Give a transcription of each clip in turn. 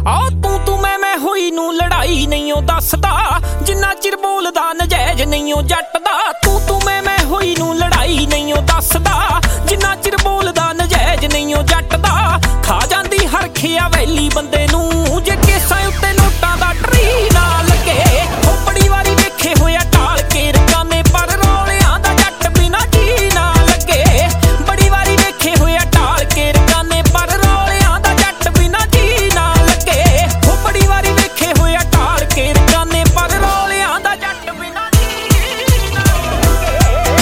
आओ तू मैं होई नू लड़ाई नहीं ओ दसदा, जिन्ना चिर बोलदा नजायज नहीं ओ जट दा। तू मैं होई नू लड़ाई नहीं ओ दसदा, जिन्ना चिर बोलदा नजायज नहीं ओ जट दा। खा जांदी हरखिया वैली बंदे नू, जे केसां उत्ते नोटां दा ट्री ना लगे। ओ बड़ी वारी वेखे होया टाल के रकाने, पर रौलियां दा जट बिना जी ना लगे। बड़ी वारी वेखे होया टाल के रकाने, पर रौलियां दा जट बिना जी ना लगे। ओ बड़ी वारी वेखे होया टाल के रकाने, पर रौलियां दा जट बिना जी ना लगे।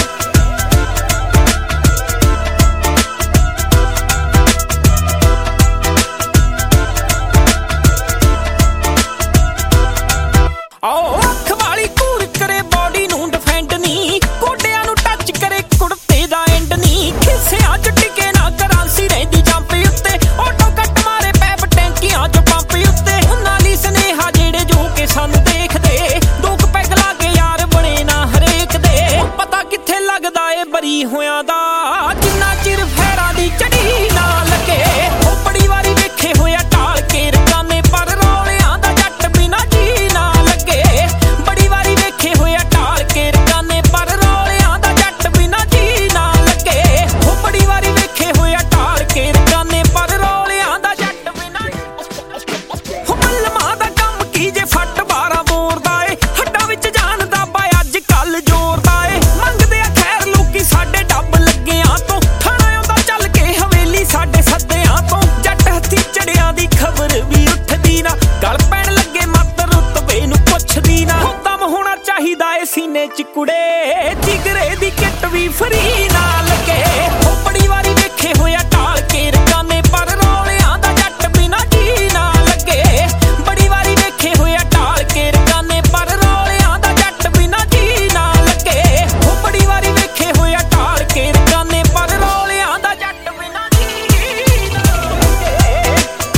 आओ अख वाली घूर करे बॉडी नू डिफेंड नी, गोडियां नू टच करे कुड़ते दा एंड नी। खिस्सियां च टिके ना करांसी रहिंदी जंप उत्ते, ऑटो कट मारे पैप टैंकियां च पंप उत्ते। उन्हां लई स्नेहा जेड़े जो के सानू देखदे, दुख पैग लागे यार बने ना हरेक दे। पता कित्थे लगदा ए बरी होयां दा, जिन्ना चिर फैरां दी चढ़ी ना लगे। ओ बड़ी वारी वेखे होया टाल के रकाने, पर रौलियां दा जट बिना जी ना लगे। बड़ी वारी वेखे होया टाल के रकाने, पर रौलियां दा जट बिना जी ना लगे। ओ बड़ी वारी वेखे होया टाल के रकाने, पर रौलियां दा जट बिना। हो मलमा दा कम की जे फट 12 बोरदा ए, हड्डां विच जान दा बा अज कल जोरदा ए। मंगदे आ खैर लोकी साडे डब लग्गियां तो, थाना आउंदा चल के हवेली साडे सद्दियां तो। जट हत्थी चढ़ियां दी खबर भी उठदी ना, गल पैण लगे मत रुतबे नू पुछदी ना। हो दम होना चाहिदा ए सीने च कुड़े, जिगरे दी किट भी फ्री ना लगे। हो बड़ी वारी वेखे होया टाल के रकाने, पर रौलियां दा जट बिना जी ना लगे। बड़ी वारी वेखे होया टाल के रकाने, पर रौलियां दा जट बिना जी ना लगे। हो बड़ी वारी वेखे होया टाल के रकाने, पर रौलियां दा जट बिना जी ना लगे।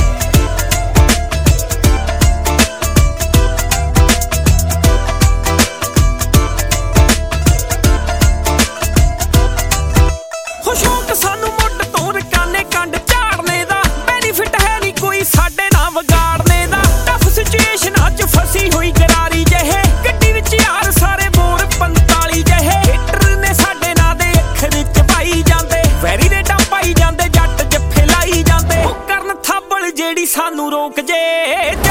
हो शौक सानू मुੱਢ ਤੋਂ ਰਕਾਨੇ ਕੰਡ ਝਾੜਨੇ ਦਾ, ਬੈਨੀਫਿਟ ਹੈ ਨਹੀਂ ਕੋਈ ਸਾਡੇ ਨਾਲ ਵਿਗਾੜਨੇ ਦਾ। ਟਫ ਸਿਚੁਏਸ਼ਨਾਂ 'ਚ ਫਸੀ ਹੋਈ ਗਰਾਰੀ ਜਿਹੇ, ਗੱਡੀ ਵਿੱਚ ਯਾਰ ਸਾਰੇ ਬੋਰ 45 ਜਿਹੇ। ਹਿੱਟਰ ਨੇ ਸਾਡੇ ਨਾਂ ਦੇ ਅੱਖਰ 'ਚ ਪਾਈ ਜਾਂਦੇ, ਵੈਰੀ ਦੇ ਡੰਮ ਪਾਈ ਜਾਂਦੇ, ਜੱਟ ਜੱਫੇ ਲਾਈ ਜਾਂਦੇ। ਉਹ ਕਰਨ ਥਾਬਲ ਜਿਹੜੀ ਸਾਨੂੰ ਰੋਕ ਜੇ।